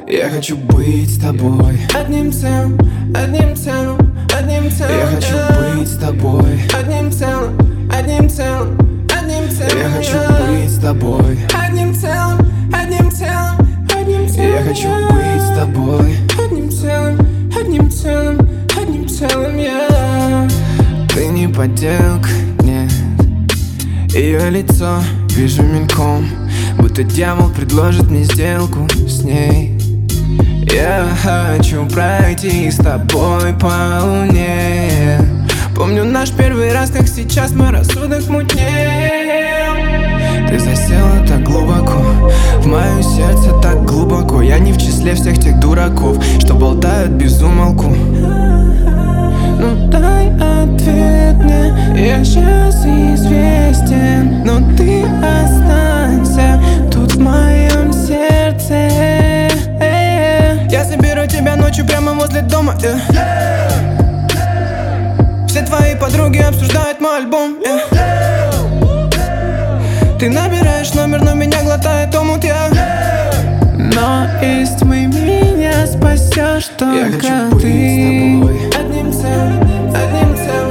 Я хочу быть с тобой одним целым, одним целым, одним целым. Я хочу быть с тобой одним целым, одним целым, одним целым. Я хочу быть с тобой одним целым, одним целым, одним целым. Я хочу быть с тобой одним целым, одним целым, одним целым. Ты не подделка, нет. Ее лицо вижу мельком, будто дьявол предложит мне сделку с ней. Я хочу пройти с тобой по луне. Помню наш первый раз, как сейчас мой рассудок мутнел. Ты засела так глубоко, в мое сердце так глубоко. Я не в числе всех тех дураков, что болтают без умолку. Ну дай ответ мне, я сейчас известен, но ты останься тут в моем сердце. Я соберу тебя ночью прямо возле дома. Все твои подруги обсуждают мой альбом. Ты набираешь номер, но меня глотает омут. Но из тьмы меня спасешь только ты. Я хочу быть с тобой одним целым, одним целым.